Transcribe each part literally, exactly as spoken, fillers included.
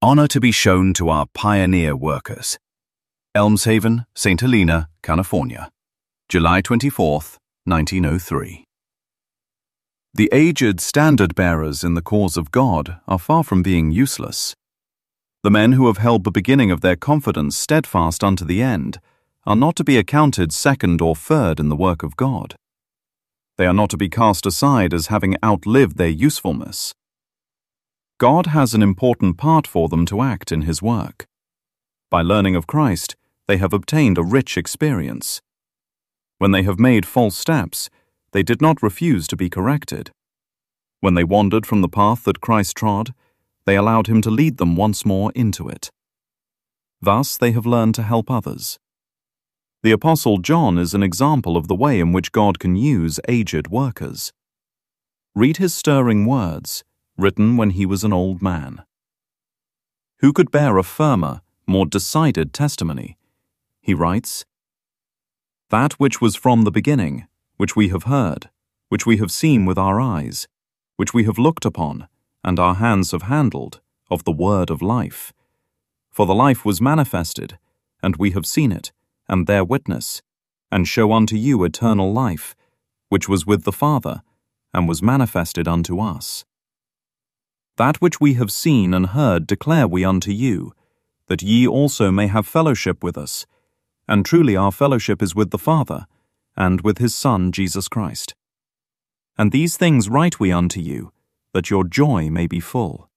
Honor to be shown to our pioneer workers. Elmshaven, Saint Helena, California, July twenty-fourth, nineteen oh three. The aged standard-bearers in the cause of God are far from being useless. The men who have held the beginning of their confidence steadfast unto the end are not to be accounted second or third in the work of God. They are not to be cast aside as having outlived their usefulness. God has an important part for them to act in His work. By learning of Christ, they have obtained a rich experience. When they have made false steps, they did not refuse to be corrected. When they wandered from the path that Christ trod, they allowed Him to lead them once more into it. Thus they have learned to help others. The Apostle John is an example of the way in which God can use aged workers. Read his stirring words, written when he was an old man. Who could bear a firmer, more decided testimony? He writes, "That which was from the beginning, which we have heard, which we have seen with our eyes, which we have looked upon, and our hands have handled, of the word of life. For the life was manifested, and we have seen it, and bear witness, and show unto you eternal life, which was with the Father, and was manifested unto us. That which we have seen and heard declare we unto you, that ye also may have fellowship with us. And truly our fellowship is with the Father, and with His Son Jesus Christ. And these things write we unto you, that your joy may be full.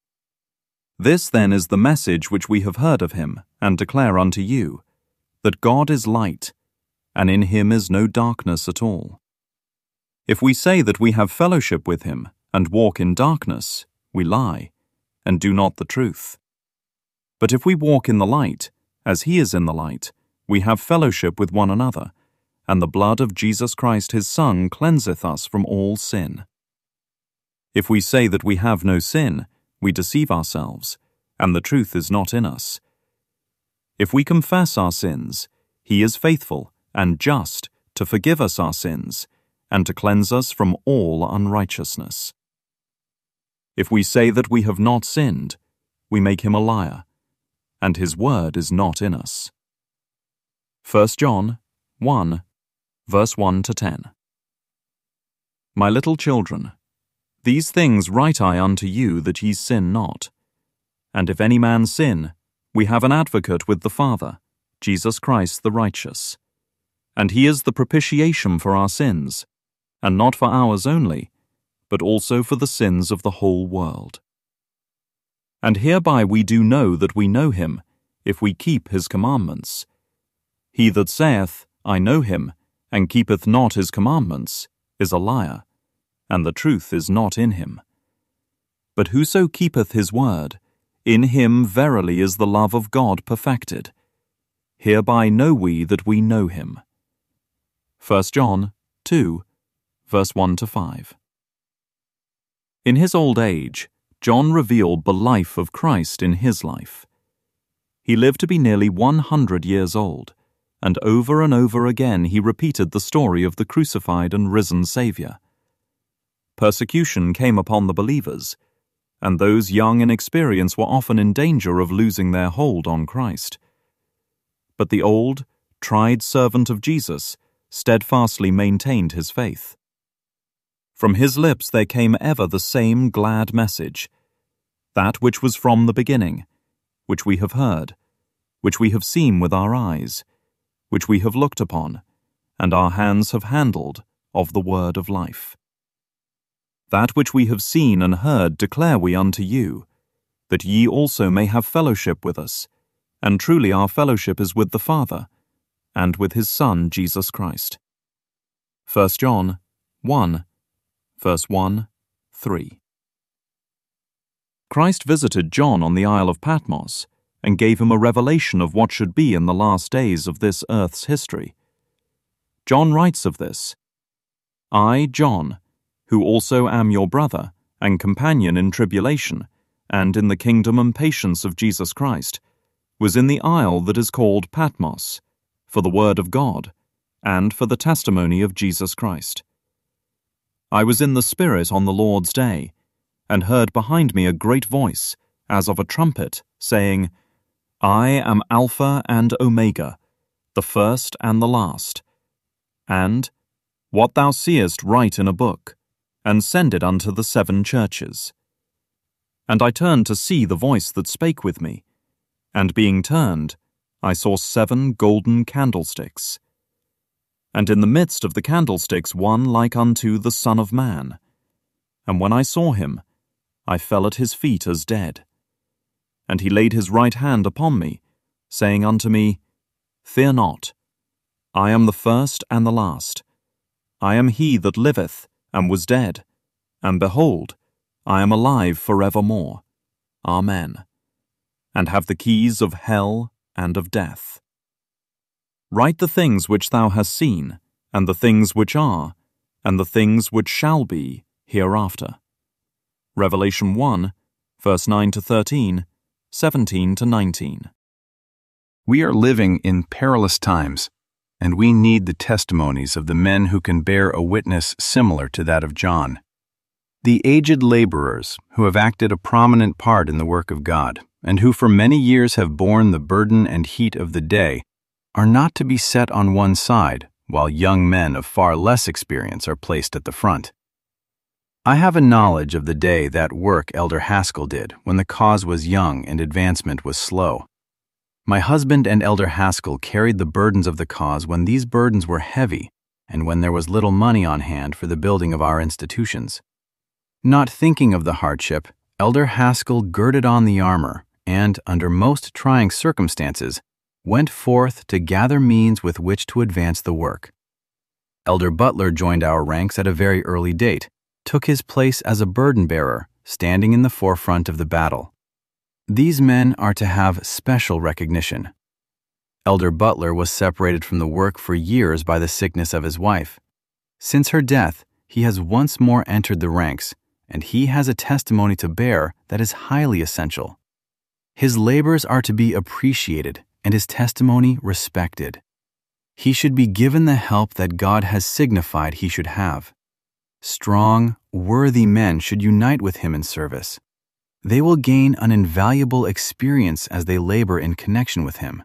This then is the message which we have heard of Him, and declare unto you, that God is light, and in Him is no darkness at all. If we say that we have fellowship with Him, and walk in darkness, we lie, and do not the truth. But if we walk in the light, as He is in the light, we have fellowship with one another, and the blood of Jesus Christ His Son cleanseth us from all sin. If we say that we have no sin, we deceive ourselves, and the truth is not in us. If we confess our sins, He is faithful and just to forgive us our sins, and to cleanse us from all unrighteousness. If we say that we have not sinned, we make Him a liar, and His word is not in us." First John one, verse one to ten. My little children, these things write I unto you, that ye sin not. And if any man sin, we have an advocate with the Father, Jesus Christ the righteous. And He is the propitiation for our sins, and not for ours only, but also for the sins of the whole world. And hereby we do know that we know Him, if we keep His commandments. He that saith, I know Him, and keepeth not His commandments, is a liar, and the truth is not in him. But whoso keepeth His word, in him verily is the love of God perfected. Hereby know we that we know Him. First John two, verse one to five. In his old age, John revealed the life of Christ in his life. He lived to be nearly one hundred years old, and over and over again he repeated the story of the crucified and risen Saviour. Persecution came upon the believers, and those young in experience were often in danger of losing their hold on Christ. But the old, tried servant of Jesus steadfastly maintained his faith. From his lips there came ever the same glad message, that which was from the beginning, which we have heard, which we have seen with our eyes, which we have looked upon, and our hands have handled, of the word of life. That which we have seen and heard declare we unto you, that ye also may have fellowship with us, and truly our fellowship is with the Father, and with His Son Jesus Christ. First John one, verse one, three. Christ visited John on the Isle of Patmos, and gave him a revelation of what should be in the last days of this earth's history. John writes of this, I, John, who also am your brother, and companion in tribulation, and in the kingdom and patience of Jesus Christ, was in the isle that is called Patmos, for the word of God, and for the testimony of Jesus Christ. I was in the Spirit on the Lord's day, and heard behind me a great voice, as of a trumpet, saying, I am Alpha and Omega, the first and the last. And, what thou seest write in a book, and send it unto the seven churches. And I turned to see the voice that spake with me, and being turned, I saw seven golden candlesticks. And in the midst of the candlesticks one like unto the Son of Man. And when I saw him, I fell at his feet as dead. And he laid his right hand upon me, saying unto me, Fear not, I am the first and the last. I am he that liveth, and was dead, and behold, I am alive for evermore. Amen. And have the keys of hell and of death. Write the things which thou hast seen, and the things which are, and the things which shall be hereafter. Revelation one, verse nine to thirteen, seventeen to nineteen. We are living in perilous times, and we need the testimonies of the men who can bear a witness similar to that of John. The aged laborers who have acted a prominent part in the work of God, and who for many years have borne the burden and heat of the day, are not to be set on one side, while young men of far less experience are placed at the front. I have a knowledge of the day that work Elder Haskell did when the cause was young and advancement was slow. My husband and Elder Haskell carried the burdens of the cause when these burdens were heavy and when there was little money on hand for the building of our institutions. Not thinking of the hardship, Elder Haskell girded on the armor and, under most trying circumstances, went forth to gather means with which to advance the work. Elder Butler joined our ranks at a very early date, took his place as a burden-bearer, standing in the forefront of the battle. These men are to have special recognition. Elder Butler was separated from the work for years by the sickness of his wife. Since her death, he has once more entered the ranks, and he has a testimony to bear that is highly essential. His labors are to be appreciated and his testimony respected. He should be given the help that God has signified he should have. Strong, worthy men should unite with him in service. They will gain an invaluable experience as they labor in connection with him.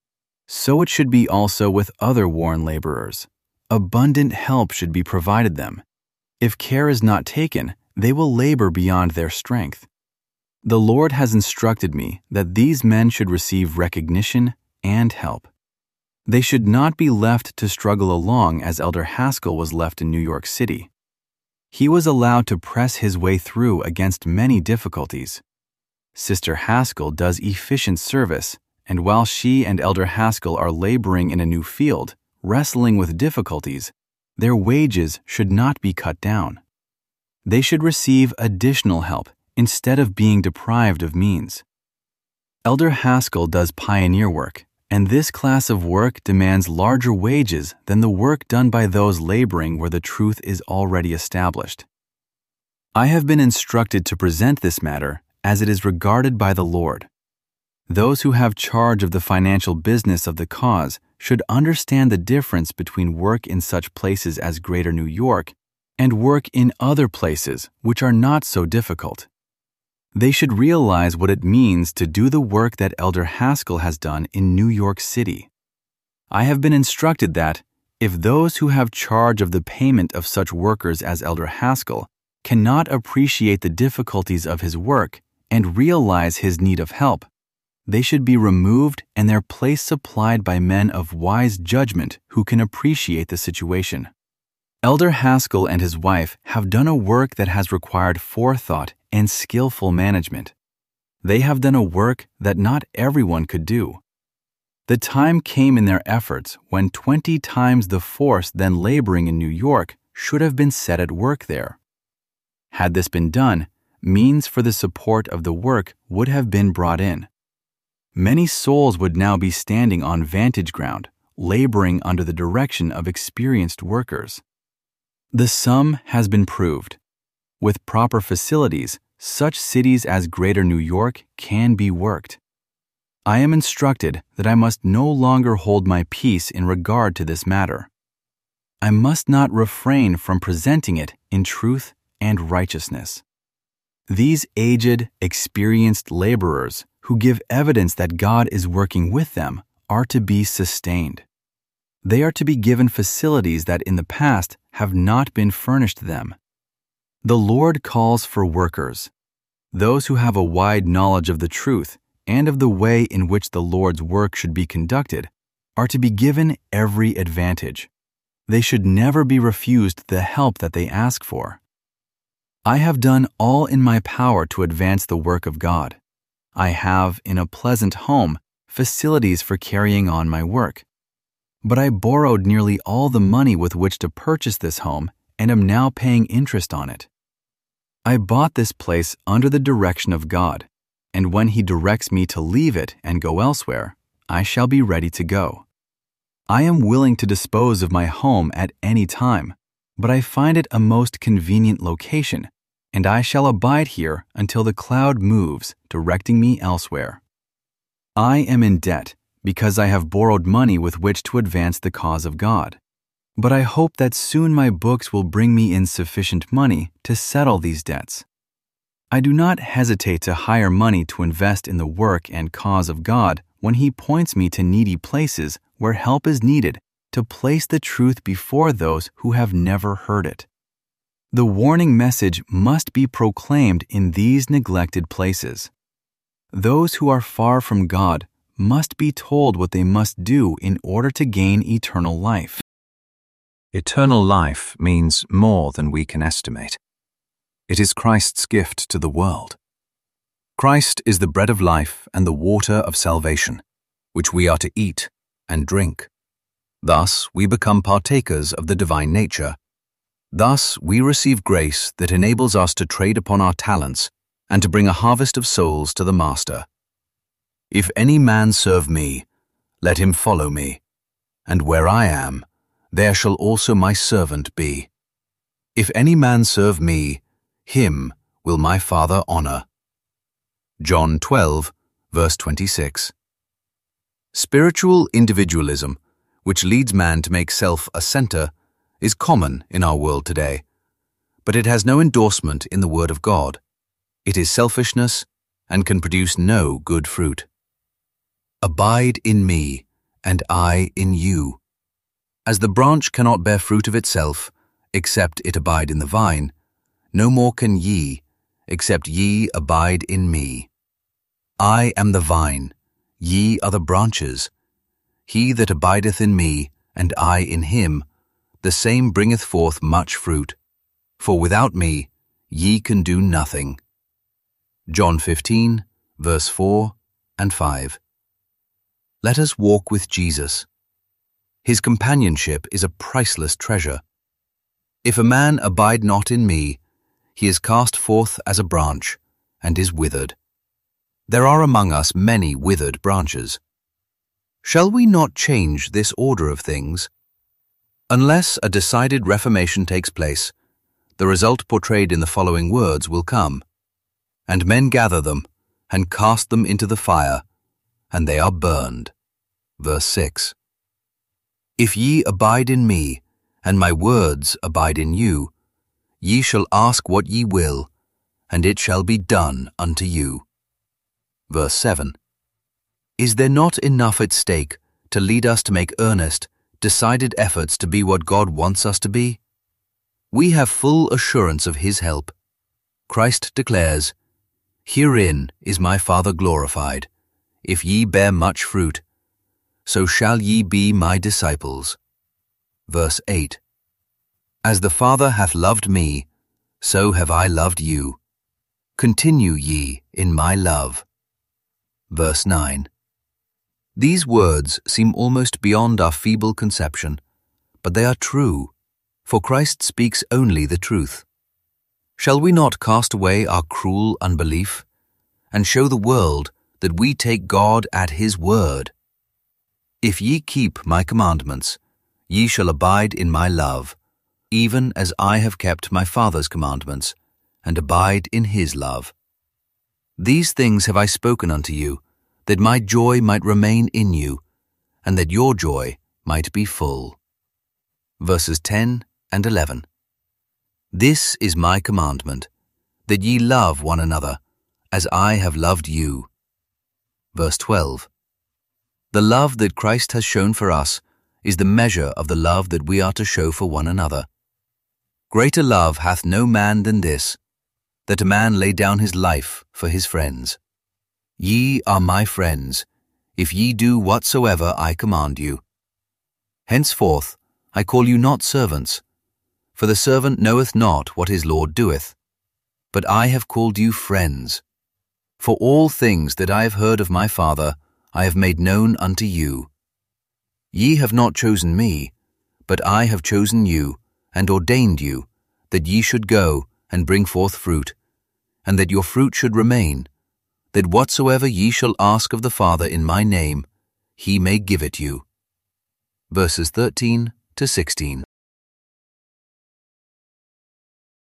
So it should be also with other worn laborers. Abundant help should be provided them. If care is not taken, they will labor beyond their strength. The Lord has instructed me that these men should receive recognition and help. They should not be left to struggle along as Elder Haskell was left in New York City. He was allowed to press his way through against many difficulties. Sister Haskell does efficient service, and while she and Elder Haskell are laboring in a new field, wrestling with difficulties, their wages should not be cut down. They should receive additional help instead of being deprived of means. Elder Haskell does pioneer work, and this class of work demands larger wages than the work done by those laboring where the truth is already established. I have been instructed to present this matter as it is regarded by the Lord. Those who have charge of the financial business of the cause should understand the difference between work in such places as Greater New York and work in other places which are not so difficult. They should realize what it means to do the work that Elder Haskell has done in New York City. I have been instructed that, if those who have charge of the payment of such workers as Elder Haskell cannot appreciate the difficulties of his work and realize his need of help, they should be removed and their place supplied by men of wise judgment who can appreciate the situation. Elder Haskell and his wife have done a work that has required forethought and skillful management. They have done a work that not everyone could do. The time came in their efforts when twenty times the force then laboring in New York should have been set at work there. Had this been done, means for the support of the work would have been brought in. Many souls would now be standing on vantage ground, laboring under the direction of experienced workers. The sum has been proved. With proper facilities, such cities as Greater New York can be worked. I am instructed that I must no longer hold my peace in regard to this matter. I must not refrain from presenting it in truth and righteousness. These aged, experienced laborers who give evidence that God is working with them are to be sustained. They are to be given facilities that in the past have not been furnished them. The Lord calls for workers. Those who have a wide knowledge of the truth and of the way in which the Lord's work should be conducted are to be given every advantage. They should never be refused the help that they ask for. I have done all in my power to advance the work of God. I have, in a pleasant home, facilities for carrying on my work. But I borrowed nearly all the money with which to purchase this home and am now paying interest on it. I bought this place under the direction of God, and when He directs me to leave it and go elsewhere, I shall be ready to go. I am willing to dispose of my home at any time, but I find it a most convenient location, and I shall abide here until the cloud moves, directing me elsewhere. I am in debt because I have borrowed money with which to advance the cause of God, but I hope that soon my books will bring me in sufficient money to settle these debts. I do not hesitate to hire money to invest in the work and cause of God when He points me to needy places where help is needed to place the truth before those who have never heard it. The warning message must be proclaimed in these neglected places. Those who are far from God must be told what they must do in order to gain eternal life. Eternal life means more than we can estimate. It is Christ's gift to the world. Christ is the bread of life and the water of salvation, which we are to eat and drink. Thus we become partakers of the divine nature. Thus we receive grace that enables us to trade upon our talents and to bring a harvest of souls to the Master. If any man serve me, let him follow me, and where I am, there shall also my servant be. If any man serve me, him will my Father honor. John twelve, verse twenty-six. Spiritual individualism, which leads man to make self a center, is common in our world today, but it has no endorsement in the Word of God. It is selfishness and can produce no good fruit. Abide in me, and I in you. As the branch cannot bear fruit of itself, except it abide in the vine, no more can ye, except ye abide in me. I am the vine, ye are the branches. He that abideth in me, and I in him, the same bringeth forth much fruit. For without me ye can do nothing. John fifteen, verse four and five. Let us walk with Jesus. His companionship is a priceless treasure. If a man abide not in me, he is cast forth as a branch, and is withered. There are among us many withered branches. Shall we not change this order of things? Unless a decided reformation takes place, the result portrayed in the following words will come. And men gather them, and cast them into the fire, and they are burned. Verse six. If ye abide in me, and my words abide in you, ye shall ask what ye will, and it shall be done unto you. Verse seven. Is there not enough at stake to lead us to make earnest, decided efforts to be what God wants us to be? We have full assurance of His help. Christ declares, Herein is my Father glorified, if ye bear much fruit, so shall ye be my disciples. Verse eight. As the Father hath loved me, so have I loved you. Continue ye in my love. Verse nine. These words seem almost beyond our feeble conception, but they are true, for Christ speaks only the truth. Shall we not cast away our cruel unbelief, and show the world that we take God at His word? If ye keep my commandments, ye shall abide in my love, even as I have kept my Father's commandments, and abide in His love. These things have I spoken unto you, that my joy might remain in you, and that your joy might be full. Verses ten and eleven. This is my commandment, that ye love one another, as I have loved you. Verse twelve. The love that Christ has shown for us is the measure of the love that we are to show for one another. Greater love hath no man than this, that a man lay down his life for his friends. Ye are my friends, if ye do whatsoever I command you. Henceforth I call you not servants, for the servant knoweth not what his Lord doeth, but I have called you friends. For all things that I have heard of my Father I have made known unto you. Ye have not chosen me, but I have chosen you, and ordained you, that ye should go and bring forth fruit, and that your fruit should remain, that whatsoever ye shall ask of the Father in my name, he may give it you. Verses thirteen to sixteen.